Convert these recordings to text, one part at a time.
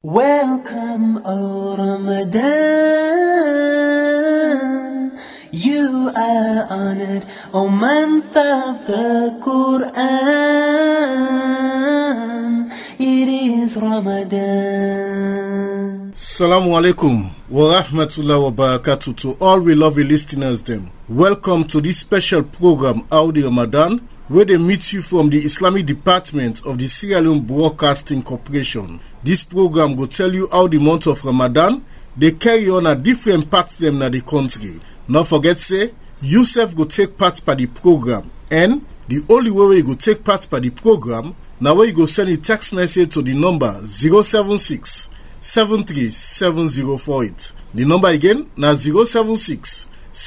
Welcome, O Ramadan. You are honored, O month of the Quran. It is Ramadan. Assalamu alaikum wa rahmatullahi wa barakatuh to all we lovely listeners them. Welcome to this special program, Audi Ramadan, where they meet you from the Islamic Department of the Sierra Leone Broadcasting Corporation. This program will tell you how the month of Ramadan they carry on at different parts them na the country. Not forget say, yourself go take part by the program, and the only way you go take part by the program, now where you go send a text message to the number 076 737048. The number again now 076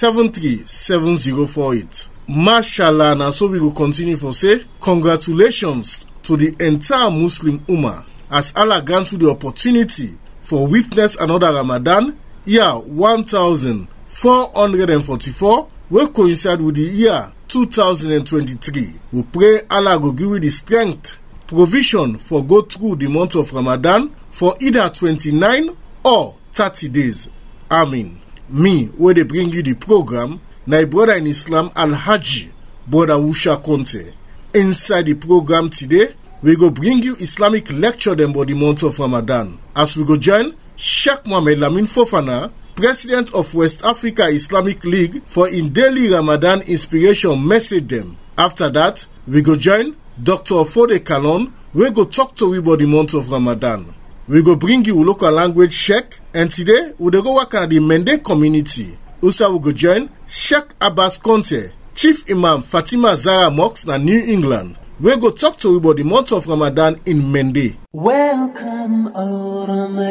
737048. Mashallah, now so we will continue for say congratulations to the entire Muslim Ummah as Allah grants you the opportunity for witness another Ramadan year 1444 will coincide with the year 2023. We pray Allah will give you the strength, provision for go through the month of Ramadan for either 29 or 30 days. Amen. Me, where they bring you the program, my brother in Islam, Al-Haji, Brother Wusha Conte. Inside the program today, we go bring you Islamic lecture them about the month of Ramadan. As we go join Sheikh Mohammed Lamin Fofana, President of West Africa Islamic League, for in daily Ramadan inspiration message them. After that, we go join Dr. Fode Kalon, we go talk to you about the month of Ramadan. We go bring you local language Sheikh, and today we go work at the Mende community. Also we go join Sheikh Abbas Conte, Chief Imam Fatima Zara Mosque na New England. We go talk to you about the month of Ramadan in Mende. Welcome, O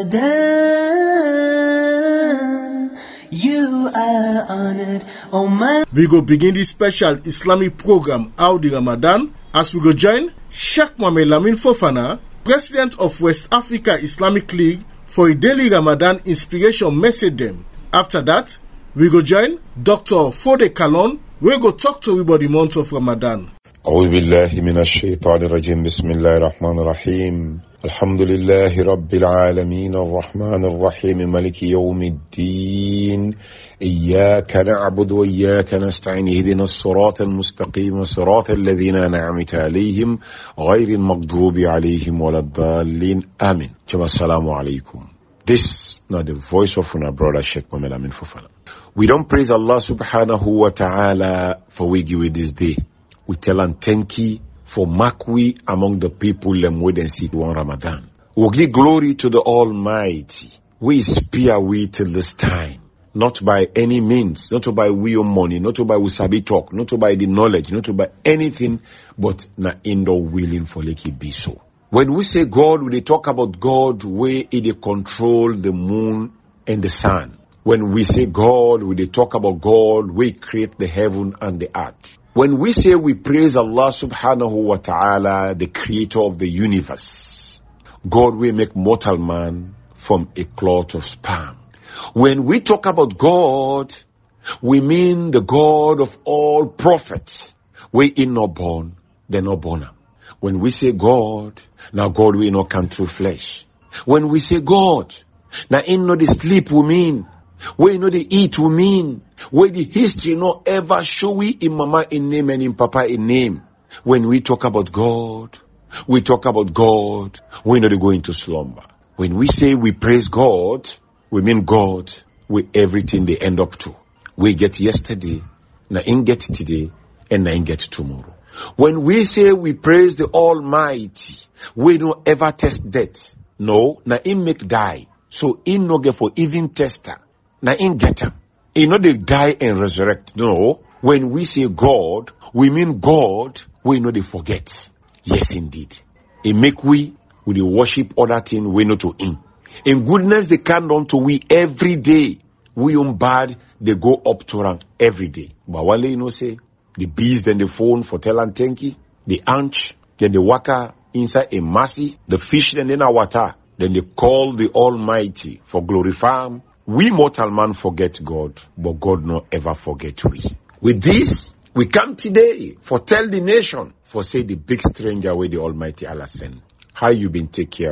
Ramadan. You are honored, O man. We go begin this special Islamic program, Audi Ramadan, as we go join Sheikh Mohammed Lamin Fofana, President of West Africa Islamic League, for a daily Ramadan inspiration message them. After that, we go join Dr. Fode Kalon, we go talk to you about the month of Ramadan. أعوذ بالله من الشيطان الرجيم بسم الله الرحمن الرحيم الحمد لله رب العالمين الرحمن الرحيم مالك يوم الدين إياك نعبد وإياك نستعين اهدنا الصراط المستقيم صراط الذين أنعمت عليهم غير المغضوب عليهم ولا الضالين آمين. السلام عليكم. This is not the voice of our brother Sheikh Mohammed Lamin Fofana. We don't praise Allah subhanahu wa ta'ala for we give you this day. We tell and thank you for Makwi among the people them wait and see one Ramadan. We give glory to the Almighty. We spear we till this time. Not by any means, not by we own money, not by we sabi talk, not by the knowledge, not by anything, but na indo willing for like it be so. When we say God, we talk about God where He control the moon and the sun. When we say God, we talk about God where He create the heaven and the earth. When we say we praise Allah subhanahu wa ta'ala, the creator of the universe, God will make mortal man from a clot of sperm. When we talk about God, we mean the God of all prophets. We in not born, they not born. When we say God, now God will not come through flesh. When we say God, now in not the sleep we mean. We know the eat we mean. Where the history not ever show we in mama in name and in papa in name. When we talk about God, we talk about God. We know they go into slumber. When we say we praise God, we mean God with everything they end up to. We get yesterday, na in get today, and na in get tomorrow. When we say we praise the Almighty, we don't ever test death. No, na in make die. So in no get for even tester. Na in get him. You know they die and resurrect. No. When we say God, we mean God, we know they forget. Yes, indeed. It make we with the worship other thing we know to him. In goodness they come down to we every day. We on bad, they go up to rank every day. But one you know say, the bees then the phone for tell and tanky, the ant, then the waka inside a massy, the fish then in our water, then they call the Almighty for glorify him. We mortal man forget God, but God no ever forget we. With this, we come today for tell the nation, for say the big stranger where the Almighty Allah send. How you been take care of her?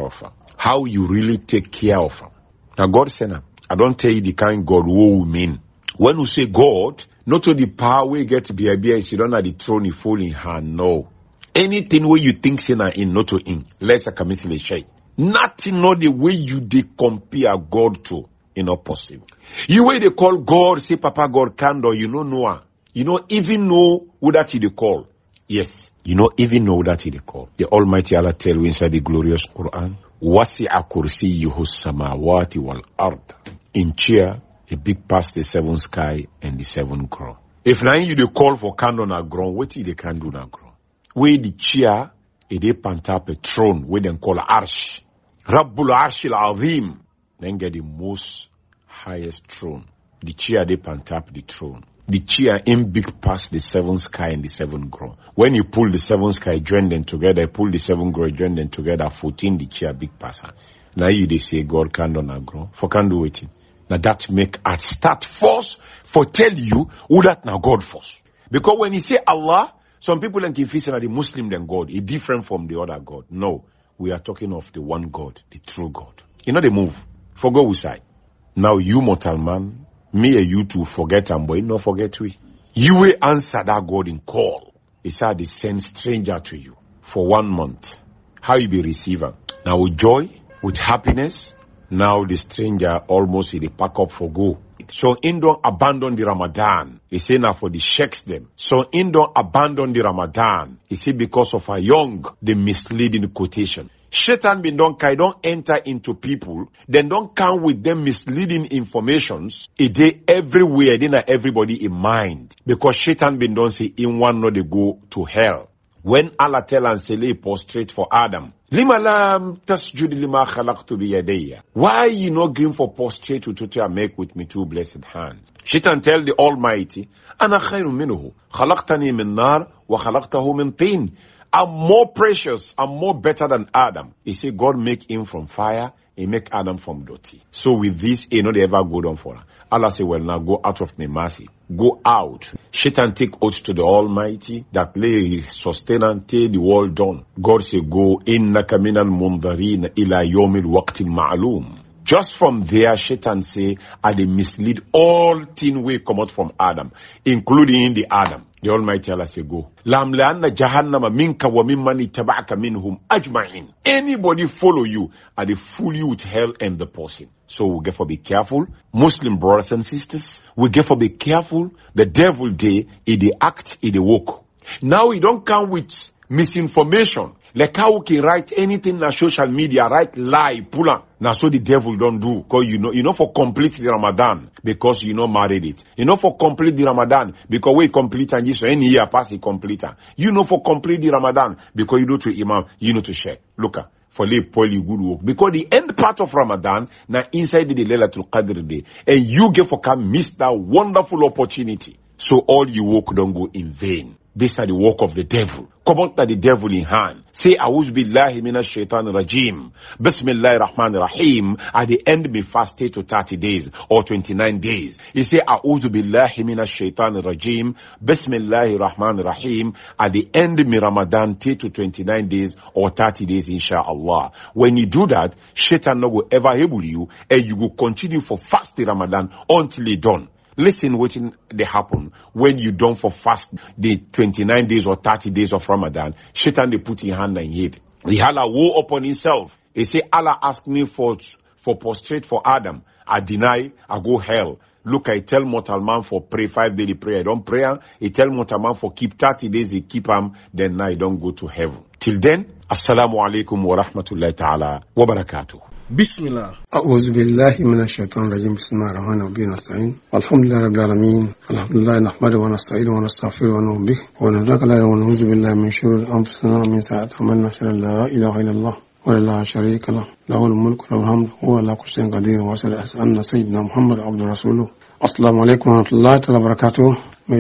how you really take care of them. Now God said, I don't tell you the kind God who we mean. When you say God, not to the power we get to be a you don't have the throne you fall in hand. No. Anything where you think sin in, not to in. Let's commit the shay. Nothing not the way you they compare God to. It's not possible. You way they call God, say Papa God can do, you know Noah. You know even know who that he they call. Yes. You know even know that he they call. The Almighty Allah tell you inside the glorious Quran. Wasi'a kursiyyuhu samawati wal ard. In chair, a big past the seven sky and the seven ground. If now you they call for candle na ground, what they can do na ground? Where the chair, they pant up a throne, where they call Arsh. Rabbul Arshil Azim. Then get the most highest throne. The chair, they pant up the throne. The chair in big past the seven sky and the seven ground. When you pull the seven sky, join them together, pull the seven ground, join them together, 14 the chair big passer. Now you they say God can do not grow. For can do it. Now that make at start first for tell you who that now God first. Because when you say Allah, some people can confuse that the Muslim then God is different from the other God. No, we are talking of the one God, the true God. You know they move. For go side. Now you mortal man, me and you two forget and boy, no forget we. You will answer that God in call. It's how they send stranger to you for 1 month. How you be receiver? Now with joy, with happiness. Now the stranger almost they pack up for go. So in don't abandon the Ramadan. He say now for the sheikhs them. So in don't abandon the Ramadan. He say because of a young, the misleading quotation. Shaitan bin don't enter into people, then don't come with them misleading informations. They everywhere, they not everybody in mind. Because Shaitan bin don't say in one not they go to hell. When Allah tell and say prostrate for Adam. Lima lam tasjud lima khalaqtu biyadayya. Why you not going for prostrate to make with me two blessed hands? Shaitan tell the Almighty, Ana khayrun minhu. Khalaqtani min nar wa khalaqtahu min tin. I'm more precious, I'm more better than Adam. He said God make him from fire, he make Adam from dirty. So with this, he not ever go down for her. Allah say, well now go out of my mercy. Go out. Shaitan take oath to the Almighty that lay sustain until the world done. God say go innaka minal mundarin ila yawmil waqtil ma'lum. Just from there, Shaitan say, I they mislead all things we come out from Adam, including the Adam. The Almighty Allah say go. Lamla'anna jahannama minka wa mimman ittaba'aka minhum ajma'in. Anybody follow you, and they fool you with hell and the person. So we get for be careful. Muslim brothers and sisters, we get for be careful. The devil they act, they walk. Now we don't come with misinformation. Like how we can write anything on social media, write lie, pull on. Now so the devil don't do. Cause you know for complete the Ramadan, because you know married it. You know for complete the Ramadan, because we complete and so any year pass it complete. You know for complete the Ramadan, because you know to Imam, you know to share. Look for lay poly good work. Because the end part of Ramadan, now inside the Laylatul Qadr day, and you get for come miss that wonderful opportunity. So all you work don't go in vain. These are the work of the devil. Come out to the devil in hand. Say, A'udhu billahi minash shaitan rajim. Bismillahir rahmanir rahim. At the end, me fast 8 to 30 days or 29 days. He say, A'udhu billahi minash shaitan rajim. Bismillahir rahmanir rahim. At the end, me Ramadan 10 to 29 days or 30 days, inshallah. When you do that, shaitan no will ever able you, and you will continue for fast the Ramadan until it done. Listen what they happen when you don't for fast the 29 days or 30 days of Ramadan. Shaitan they put in hand and head. He had a war upon himself. He say Allah asked me for prostrate for Adam. I deny, I go hell. Look, I tell mortal man for pray 5 daily prayer. I don't pray. I tell mortal man for keep 30 days. He keep him. Then I don't go to heaven. Till then, assalamu alaikum wa rahmatullahi ta'ala wa barakatuh. Bismillah. أعوذ بالله من الشيطان الرجيم بسم الله الرحمن الرحيم نستعين والحمد لله رب العالمين الحمد لله نحمده ونستعينه ونستغفره ونؤمن به ونتوكل ونعوذ بالله من شرور أنفسنا ومن سيئات أعمالنا أشهد أن لا إله إلا الله ولا شريك له له الملك وله الحمد هو على كل شيء قدير وأشهد أن سيدنا محمد عبده ورسوله. Assalamu alaikum wa rahmatullahi wa barakatuh.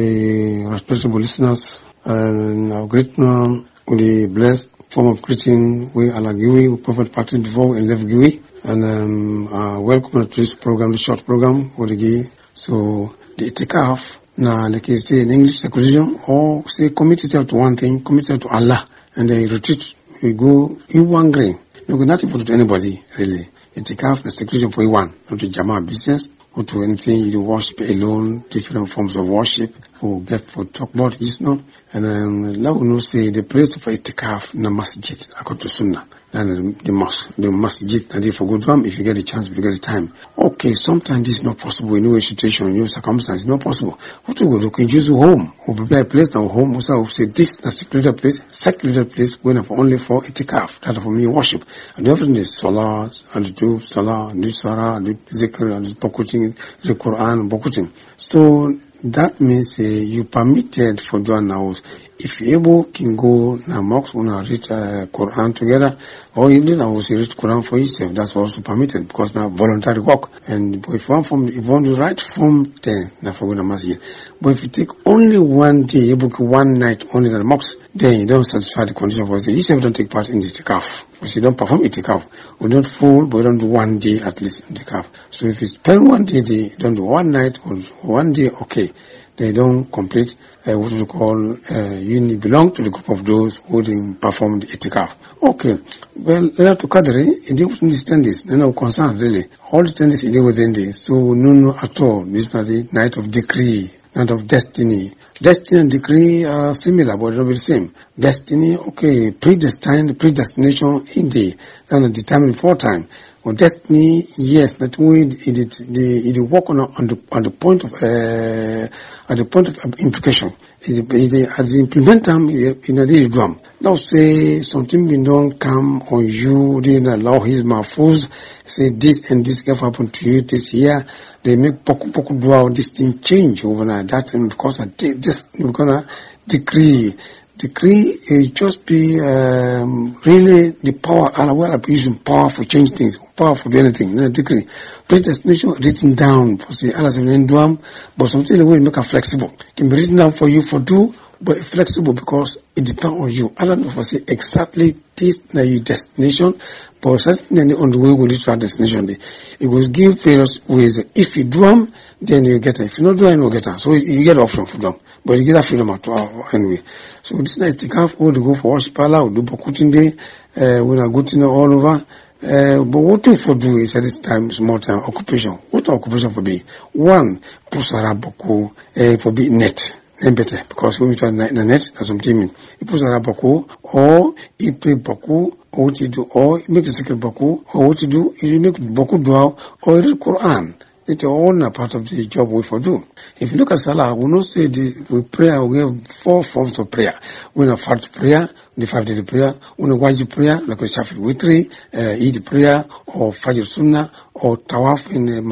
My respectable listeners, and our great with the blessed form of greeting, we Allah Giwi, we Prophet practiced before and left Giwi, and welcome to this program, the short program with the Giwi. So the itikaf, now like you say in English, seclusion, or say commit yourself to one thing, commit yourself to Allah, and then retreat, we go in one grain. No, not important to anybody, really. Itikaf is seclusion for one, not to Jama business, or to anything you worship alone, different forms of worship, or get for talk about this, no? And let me say the place for itikaf in the masjid, according to Sunnah. And the mosque, the masjid, and if you go drum, if you get the chance, if you get the time. Okay, sometimes this is not possible in your situation, in your circumstance, it's not possible. What to go do? Can you use a home, or prepare a place now, home, also say this, a secluded place, going for only for itikaf, that for me worship. And the other thing is salah, and do salah, and do sarah, and do zikr, and do bokuting, the Quran, and bokuting. So, that means you permitted for doing now. If you able can go now mosque and read Quran together, or even I will read Quran for yourself. That's also permitted because now voluntary work. And if you want to write from then, now for going masjid. But if you take only one day, you book one night only in the mosque, then you don't satisfy the condition for say you don't take part in the itikaf. Because you don't perform itikaf. We don't full, but we don't do one day at least in itikaf. So if you spend one day, you don't do one night or one day, okay. They don't complete what we call you belong to the group of those who didn't perform the itikaf. Okay, well, to Qadri, it didn't understand this. They're not concerned really. All the tendencies it within this. So no at all. This is not the night of decree, night of destiny. Destiny and decree are similar, but they're not the same. Destiny, okay, predestination indeed, and determined for time. Or destiny, yes, that way it work on the point of implication. At the implement time in a day drum. Now say something we don't come on you, they didn't allow his mahfuz, say this and this have happened to you this year. They make poku dua, this thing change overnight. That and because this we're gonna decree it just be really the power. Allah will using power for change things, power for do anything. Decree, predestination written down. For say Allah says in Duam, but something the way make it flexible. It can be written down for you for do, but flexible because it depends on you. Allah will say exactly this na your destination, but certainly on the way will lead to our destination. It will give various ways. If you do them, then you get it. If you not do it, you will get it. So you get off from them. But you get that freedom anyway. So this night itikaf, we go for worship Allah, we do bokuting day, we are good to know all over. But what do for do is at this time, small time, occupation. What occupation for be? One, pusara boku, for be net. Then better, because when we try the net, that's something. You pusara boku, or you play boku, or what you do, or you make a secret boku, or what you do, you make boku dua, or you read Quran. It's all a part of the job we for do. If you look at Salah, we not say we pray, we have 4 forms of prayer. We have Fard prayer, the 5-day prayer, we have Wajib prayer, like the Shafi Witri, Eid prayer, or Fajr Sunnah, or Tawaf in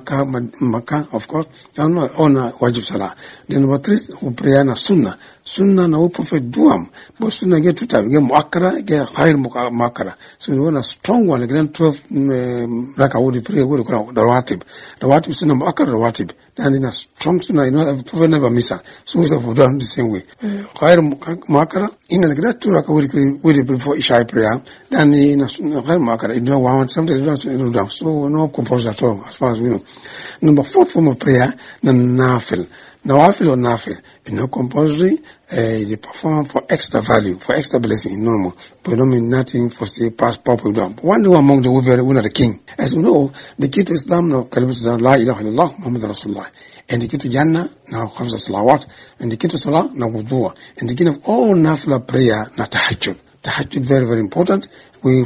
Makkah, of course, and on Wajib Salah. Then number 3, we pray na Sunnah. Sunnah na we Prophet duam, but Sunnah get 2 times, get Muakkara, get Khair Muakkara. So we want a strong one, like 12 Rakawudi prayer, we call the Rawatib. The Rawatib Sunnah Muakkara Rawatib. And in a strong Sunnah, you know, Prophet never miss her. So we have done the same way. Khair Muakkara, in a great 2 Rakawudi before Isha prayer, then in a Sunnah Khair Muakkara, you don't want something, you don't do. So no compulsion at all, as far as we know. Number 4 form of prayer, the Nafil. Nawafil or Nafil, compulsory, they perform for extra value, for extra blessing, normal. But don't mean nothing for say past purple drum. One day among the women, one of the king. As we know, the key to Islam now, Kalimatu La ilaha illallah, Muhammad Rasulullah. And the key to Jannah, now comes the salawat. And the key to Salah, now wudu'a. And the key of all Nafila prayer, now tahajjud. Tahajjud very, very important. We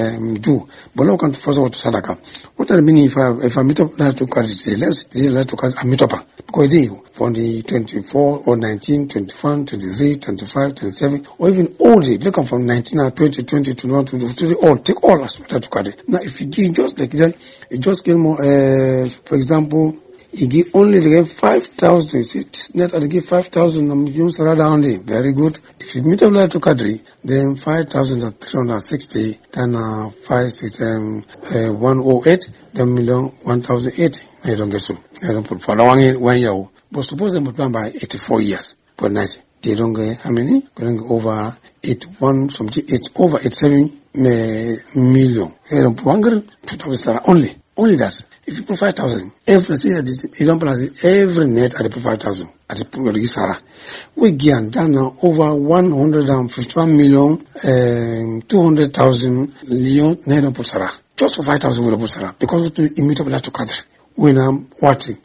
do. But now come to first of all to Sadaqah. What I mean if I meet up, let's to meet up. Because from the 24 or 19, 21, 23, 25, 27, or even all day, look from 19 or 20, 20, 21, 22, all, take all aspects to Qadr. Now if you give just like that, it just get more, for example, you give only 5,000. You see, this net I give 5,000. You surround only. Very good. If you meet up to Qadri, then 5,360, then 108, then 1,080. I don't get so. I don't put for 1 year. But suppose they multiply by 84 years per night. They don't get how many? Going over 81 something. It's over 87 million. 2,000 only. Only that. If you put 5,000, every say that you don't plus every net at the put 5,000 at the put Sarah. We get done now over 151,200,000 Leon net put Sarah. Just for 5,000 we put Sarah because we to immediately to Qadr. When I'm watching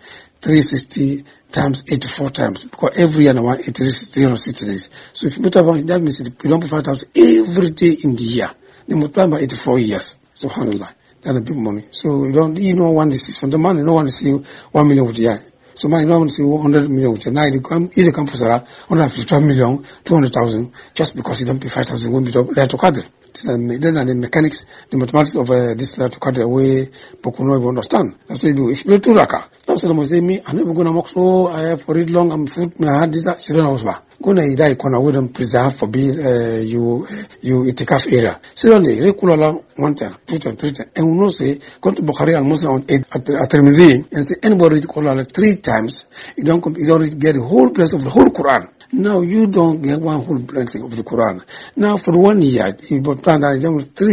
360 times 84 times because every year I want 360 days. So if you put about that means you don't put 5,000 every day in the year. They multiply by 84 years. Subhanallah. That's a big money. So you don't want to see from the man, you don't want to see 1 million with the eye. So man, you don't want to see 100 million with the eye. Now either come put 150 million, 200,000 just because you don't pay 5,000 when you don't to Qadr. Then the mechanics, the mathematics of this to Qadr way people don't even understand. That's what you do. If you do 2 rakah, now someone say me, I'm never gonna walk so I have for it long, I'm food, my heart this children house ba. Gonna die kona wouldn't preserve for be you itikaf area. So only regular 1 time, 2 time, 3 time. And we know say go to Bukhari and Muslim at Tirmidhi and say anybody read Quran 3 times, you don't get the whole place of the whole Quran. Now you don't get one whole blessing of the Quran. Now for 1 year, you plan that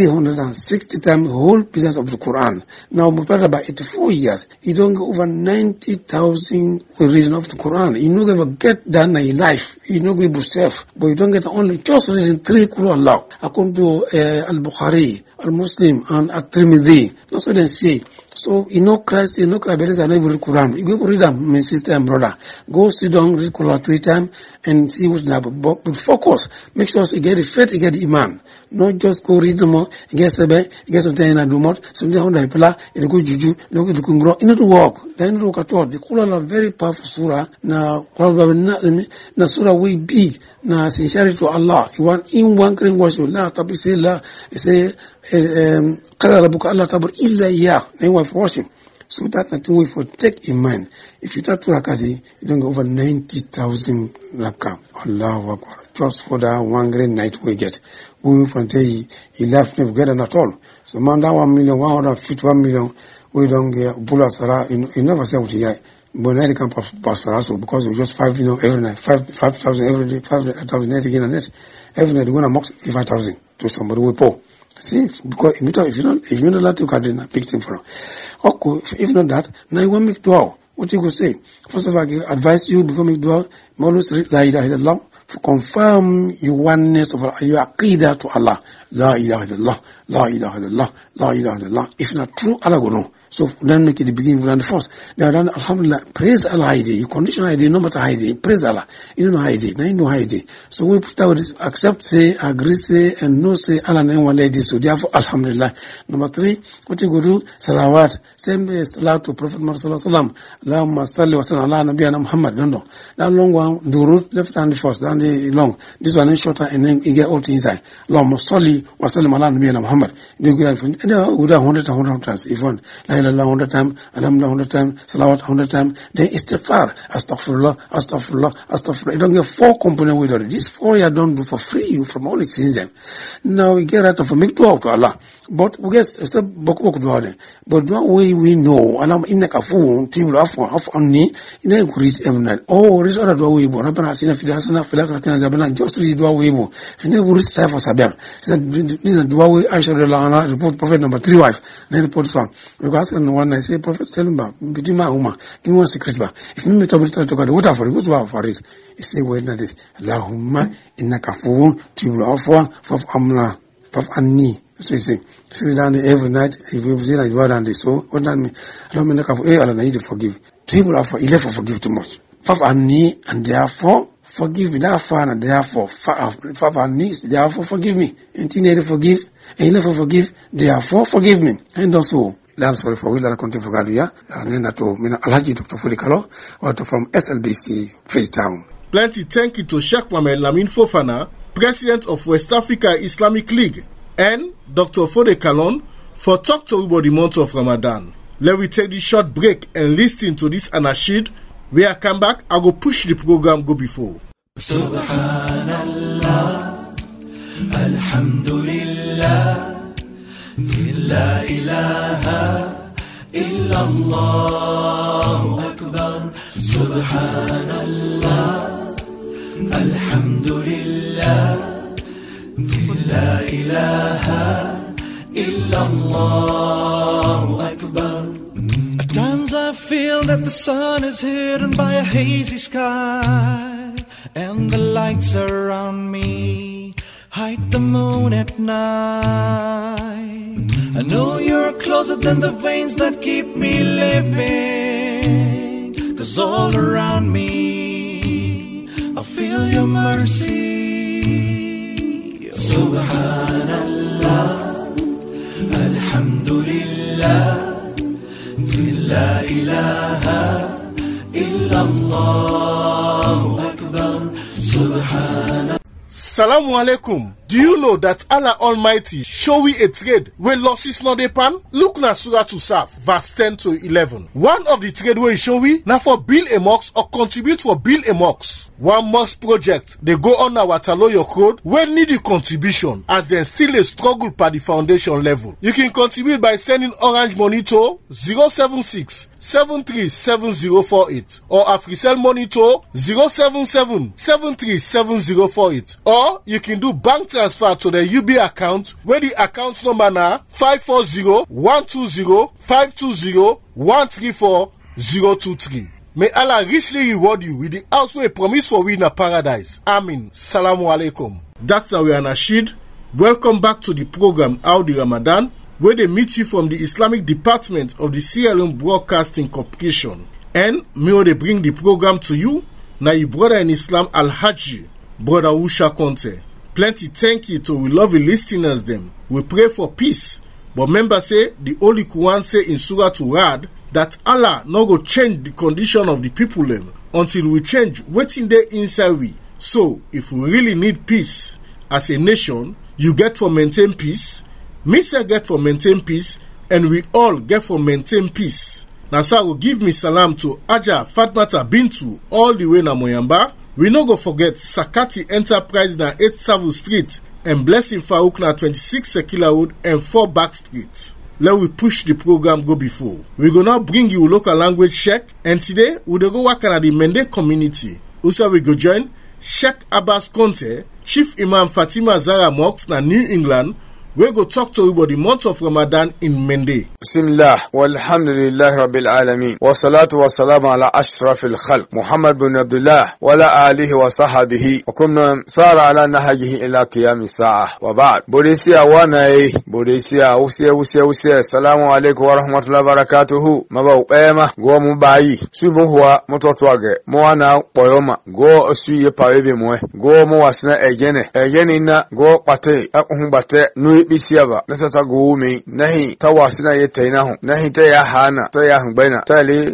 360 times the whole business of the Quran. Now multiplied by 84 years, you don't get over 90,000 reading of the Quran. You don't ever get that in your life. You don't get yourself, but you don't get only just reading 3 Quran now. According to Al-Bukhari, Al-Muslim, and At-Tirmidhi. That's what they say. So, Christ, Christ, and every Quran. You go read them, my sister and brother. Go sit down, read Quran 3 times, and see what's happening. But focus. Make sure you get the faith, you get the iman. Not just go read them all, you get sebe, you get something in a do more, something on the pillar, you go juju, you go to kungro. You need to walk. Then you look at all. The Quran are very powerful surah. Now, na surah we big. Na sincerity to Allah. In one green worship, la tabi say la, say, qadar rabuka Allah tabur illa ya. Then we worship. So that not we for take in mind. If you start to rakati, you don't go over 90,000 rakah. Allahu Akbar. Just for that 1 great night we get. We from day he left never get at all. So man that 1,151 million, we don't get Bula Sarah, you never say what you but now they can pass also because it was just 5 million every night, 5,000 every day, 5,000 net again and net. Every night they're gonna mock 5,000 to somebody with Paul. See, because if you don't like to cut in a big thing for them. Okay, if not that, now you want to make dua. What you could say? First of all, I advise you before make dua, always read La ilaha illallah to confirm your oneness of your aqidah to Allah. La ilaha illallah, la ilaha illallah, la ilaha illallah. If not true, Allah will know. So then make it the beginning and the first. Now then, alhamdulillah, praise Allah ID. You condition ID, no matter ID. Praise Allah. You don't know ID. Now you know ID. So we put out accept, say, agree, say, and no say Allah name one lady. So therefore, alhamdulillah. Number 3, what you go do? Salawat. Same salat to Prophet Muhammad sallallahu alaihi wasallam. Allahumma salli wa sallam ala nabiyyina Muhammad. Don't know. That long one, the root left hand first, then the long. This one is shorter and then you get all things inside. Allahumma salli wa sallam ala nabiyyina Muhammad. They go like 100 times. If one. La ilaha 100 times, alhamdulillah 100 times, salawat 100 times, then istighfar, astaghfirullah, astaghfirullah, astaghfirullah. You don't get 4 components with it. These 4 you don't do for free, you from all the sins them. Now we get out of a make dua to Allah. But we get step bok dua then. But dua we know, Allah innaka afuwun timul afwa afu anni, ina read every night. Oh, read other dua we bo. Rabbana atina fid hasana fil akhirati hasanatan. Just read dua we bo. Fina we read life for sabian. This is dua we Aisha radhiyallahu anha report Prophet number 3 wife. Then report song. Because one I say, Prophet, tell him between my Ummah, give me one secret bar. If you meet up with the water for it, what's for it? He say, wait, not this. Allahumma inna kafun, tibul afwa, faf amla, faf anni. So he say, down every night, if you say like what and this, so what that mean? Allahumma inna kafun, Allah need to forgive. Tibul afwa, he left for forgive too much. Faf anni, and therefore, forgive me. Therefore, and therefore, faf anni, therefore forgive me. And he need to forgive, and he left for forgive, therefore forgive me. And also, that's sorry for Willa Content for Gadia, and then that Alhaji Dr. Fulikalo, or from SLBC Freetown. Plenty thank you to Sheikh Mohamed Lamin Fofana, President of West Africa Islamic League, and Dr. Fode Kalon for talk to about the month of Ramadan. Let me take this short break and listen to this anashid. When I come back, I go push the program go before. Subhanallah, Alhamdulillah. لا إله إلا الله أكبر سبحان الله الحمد لله لا إله إلا الله أكبر feel that the sun is hidden by a hazy sky, and the lights around me hide the moon at night. I know you're closer than the veins that keep me living, 'cause all around me I feel your mercy. Subhanallah, alhamdulillah, la ilaha illallah akbar, subhanallah. Salamu alaikum. Do you know that Allah Almighty show we a trade where losses not dey pan? Look na Surah to Saf, verse 10 to 11. One of the trade where he show we na for build a mosque or contribute for build a mosque. One mosque project they go on our Wataloyo Road where need the contribution as they still a struggle per the foundation level. You can contribute by sending orange money to 076 737048 or Africell money to 077 737048, or you can do bank transfer to the UB account where the account number na 540-120-520-134-023. May Allah richly reward you with the house where promise for we in a paradise. Amin. Salamu alaikum. That's how we are Nasheed. Welcome back to the program Audi Ramadan, where they meet you from the Islamic Department of the Sierra Leone Broadcasting Corporation. And may they bring the program to you, na your brother in Islam Al-Haji, Brother Usha Conte. Plenty thank you to we lovely listeners them. We pray for peace. But remember say, the Holy Quran say in Surah to Rad, that Allah no go change the condition of the people them until we change wetin dey inside we. So, if we really need peace as a nation, you get for maintain peace, me say get for maintain peace, and we all get for maintain peace. Now so I will give me salam to Aja Fatmata Bintu all the way na Moyamba. We no go forget Sakati Enterprise na 8 Savu Street and Blessing Farouk na 26 Sekila Road and 4 Back Street. Let we push the program go before. We go now bring you local language check, and today we go work at the Mende community. Also we go join Sheikh Abbas Conte, Chief Imam Fatima Zara Mosque na New England. We go talk to you about the month of Ramadan in Mende. Bismillah, walhamdulillah rabbil alameen, wa salatu wa salamu ala ashrafil khalq, Muhammad bin Abdullah, wa ala alihi wa sahabihi, wa kumna sara ala nahajihi ila qiyami sa'ah, wa ba'd. Bodesiya wanayi, Bodesiya, usiya, salamu alaikum wa rahmatullahi wa barakatuhu, maba upema, go mubayi, subu huwa mutotwage, mwana poyoma, go osuye pawevi mwe, go mwasina ejene ina, go pate, akumbate, nui bisiaba nasa ta gumi nahi tawasina yetaina hu nahi ta ya hana ta ya hubana ta le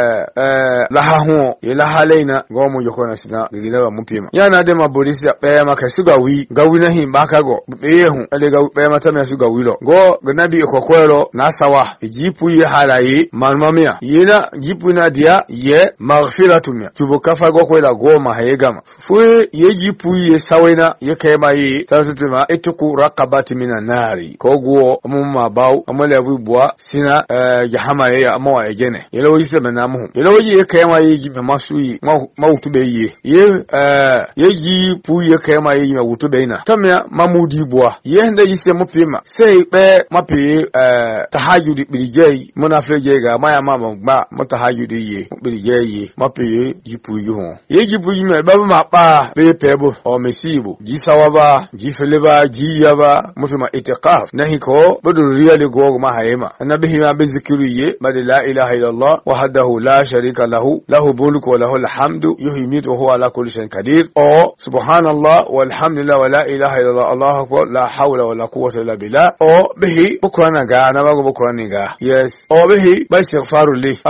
lahahu ila halaina gomu yokona sina gigila mupima yana de mabolisi ya maka suga wi gawi nahi baka go behu ale gawi be mata me suga wilo go gnabi kokwelo nasawa jipu ye halaye malmamia yina jipu na dia ye maghfiratumia tubukafa go kwela goma hayegama fu ye jipu ye sawena ye kema ye tatutuma etuku rakabati mina nari koguo mumma baw amalevu bua sina jahama ya amawa ejene yelo yise menamu yelo yi kema yi masui mawutube ye ji pu ye kema yi mawutube ina tamya mamudi bua ye nda yise mupima sei be mapi tahajudi bilijei munafleje ga maya mama ba mutahajudi ye bilijei mapi jipu yuho ye jipu yime baba mapa be pebo o mesibu ji sawaba ji feleba ji yaba mutuma itiqaf nahi ko bodu riyali go ma hayema annabihi ma bizikriye bad la ilaha illallah wahdahu la sharika lahu mulku wa lahu alhamdu yuhyitu wa huwa ala kulli shay'in qadir o subhanallah walhamdulillah wa la ilaha illallah allahu akbar la hawla wa la quwwata illa billah o bihi bukrana ga na bago bukrani ga yes o bihi ba istighfaru li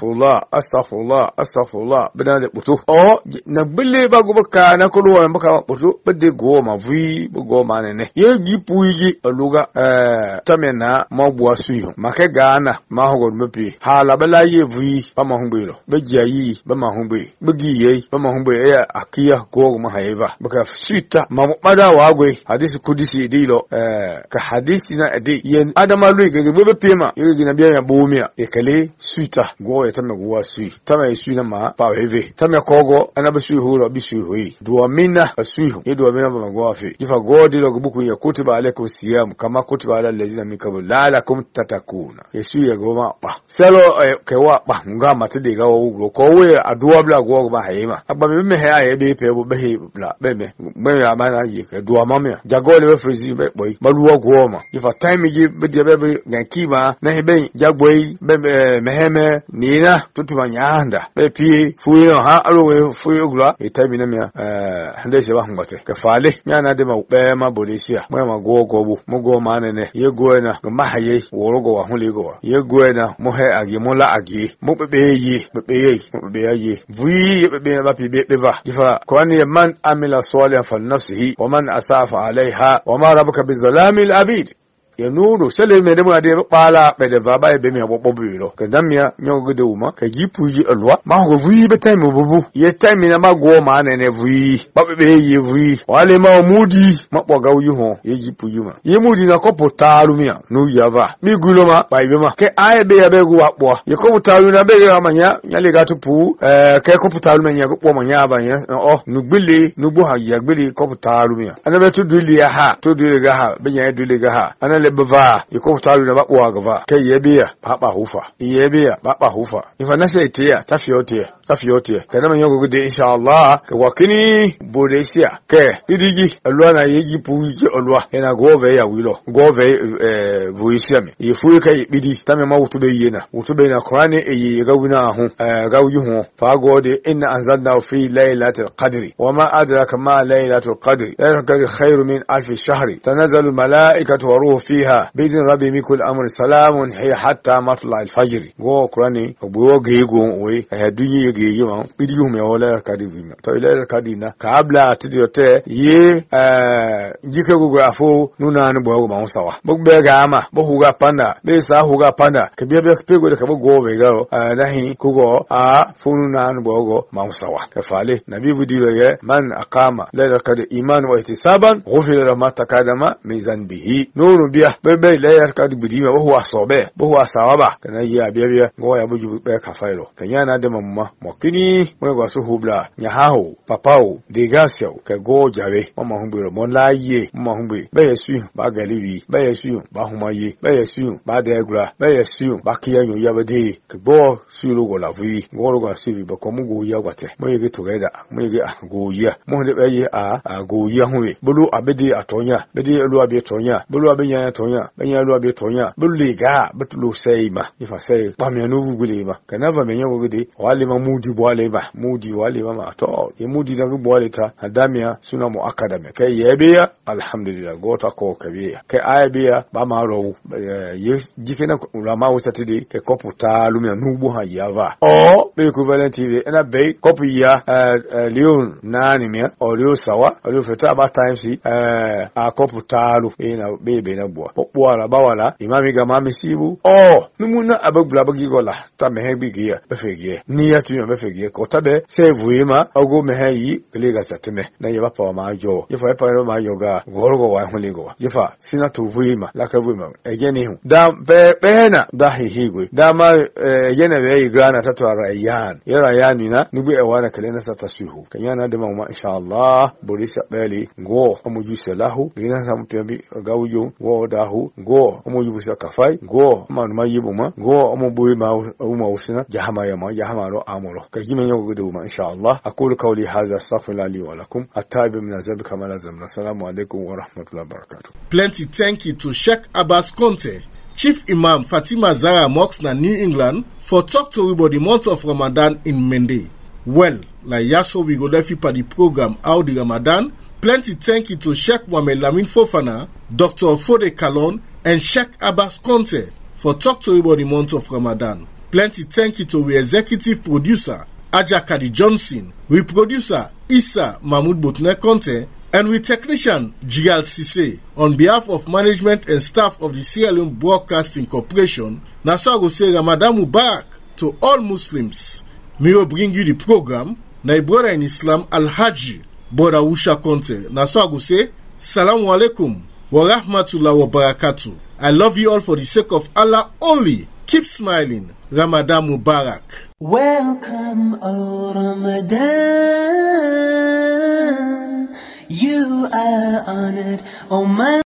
astaghfirullah bidana butu o na bille bago baka na kulu wa baka butu bide go ma vi go ma ne ye gipu yi aluga tamena mabua suyo make gana ma hogo mepi hala bala ye vi ba ma humbelo be jayi ba ma humbe be giye ba ma humbe ya akiya go ma hayeva baka suita ma bada wagwe hadisi kudisi dilo ka hadisi na ade yen adama lui ge be pema ye gina biya ya bomia e kale suita go ya tamna go sui tamna sui na ma pa heve tamna kogo anabe sui huro bi sui hoi duamina sui ye duamina ba go afi ifa go dilo go buku ya kutiba alaikum siyam kama kutiba ala allazina min qabl la'alakum tatakuna yesu ye goma ba selo ke wa ba nga mate de ga wo ko we aduwa bla go ba hayima abba me he aye be pe bo be bla be me ya mana ye ke duwa ma me jagole be frizi be boy baluwa go ma ifa time ji be de be ngankima na he be jagboy be meheme nina tutuma nyanda be pi fuyo ha alowe fuyo gla e time na me hande se ba ngate ke fale nyana de ma be ma bodisia mo ma go bu mo go ma ne ye go na ma haye woro go wa hule go ye go na mo he agi mo la agi mo be yi vui be ba pi be va ifa kwani man amila salihan fa nafsihi wa man asafa alaiha wa ma rabbuka bizalamil abid ya nuru sele me demu ade bala be de baba be me abobo biro ka damya nyo gode uma ka gipu yi alwa ma go vui be time bubu ye time na ma go ma ne vui ba be ye vui wale ma mudi ma boga wu ho ye gipu yi ma ye mudi na kopo taru mia no yava mi gulo ma ba be ma ke aye be ya be go akpo ye kopo taru na be ya manya nyale ga tupu ke kopo taru menya go ma nya ba nya nugbele nugbo ha ya gbele kopo taru mia ana be to duli ya ha to duli ga ha be nya duli ga ha ana lebva yiko talu na bakwa gava kai yebiya baba hufa yebiya baba hufa ifa na sai tiya tafiyote kana man yogo gude insha Allah ka wakini bodesia ke idigi alwa na yeji puji alwa ena gove ya wilo gove voisiame yifu kai bidi tame ma wutube yena wutube na Qur'ani e gawuna hu gawu hu fa gode inna anzalna fi laylatil qadri wama adraka ma laylatul qadri laylatul khairu min alf shahr tanazzalu malaikatu wa ruhu fiha bidin rabbi mikul amr salamun hiya hatta matla al-fajr go Qur'ani obo gego we dunyi gege ma bidi hu me wala kadi vima to ila kadi na kabla tidiote ye jike go afo nuna ni bo ma sawa bugbe ga ma bo huga panda be sa huga panda ke bebe pego de ka bo go we ga nahi kugo funu na ni bo go ma sawa ka fale nabi budi ye man aqama la kadi iman wa ihtisaban ghufira lahu ma takadama min zanbihi nuru biya bebe la kadi budi ma bo huwa sobe bo huwa sawaba kana ye biya go ya buju be ka failo kanya na de mamma mokini mo go so hubla nya hawo papao de gasio ka go jawe mama humbiro mo laye mama humbi be yesu ba galibi be yesu ba humaye be yesu ba degra be yesu ba kiyanyo yabade ke bo sulu go lavi go go sivi ba ko mu go ya gwate mo yege together mo yege go ya mo de be ye go ya huwe bulu abede atonya bede elu abe tonya bulu abe nya tonya be nya elu abe tonya bulu liga betulu seima ifa sei pa me no vugule ba kana va me nya go de wale ma mudi bwale ba mudi wale ma to e mudi da bwale ta hadamia suna mu akadame kai yebiya alhamdulillah gota ko kabiya kai ayabiya ba ma ro jikena ulama wusatide kai koputa lumia nubu ha yava o be equivalent TV ena be kopu ya leon nani me o leo sawa o leo feta ba times a koputa lu ena be na bua bwala bawala imami ga mami sibu o numuna abagula bagigola ta mehebi giya befegie ni ya tu me fegie ko tabe save ma ogo meheyi lega satime na yeba pa ma jo yefa pa ma yoga gorgo wa hulego yefa sina to vuima la ka vuima egeni hu da bena da hihigwe da ma yene be igana tatu arayan yara yani na nubu e wana kalena satasuhu kanyana de ma insha Allah borisa beli go amuju salahu gina sam pembi gawujo go dahu go amuju busa kafai go manu mayibuma go amubu ma uma usina jahama ya ma jahama ro amoro kajime yogo de ma insha Allah aqulu qawli hadha astaghfirullah li wa lakum at-taib min azab kama lazam. Assalamu alaikum wa rahmatullahi wa barakatuh. Plenty thank you to Sheikh Abbas Conte, Chief Imam Fatima Zara Mosque na New England, for talk to about the month of Ramadan in Mende. Well, like yaso we go left for the program How the Ramadan. Plenty thank you to Sheikh Mohamed Lamin Fofana, Dr. Fode Kalon, and Sheikh Abbas Conte for talk to about the month of Ramadan. Plenty thank you to the executive producer Aja Kadi Johnson, we producer Issa Mahmoud Botne Conte, and we technician Jigal Sise. On behalf of management and staff of the Sierra Leone Broadcasting Corporation, Nasa go say Ramadan Mubarak to all Muslims. May we bring you the program, na brother in Islam Al-Haji, Brother Usha Conte. Nasa go say, Salamu alaikum wa rahmatullahi wa barakatuh. I love you all for the sake of Allah only. Keep smiling. Ramadan Mubarak. Welcome, O Ramadan. You are honored, O my